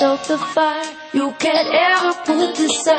stoke the fire. You can't ever put this out.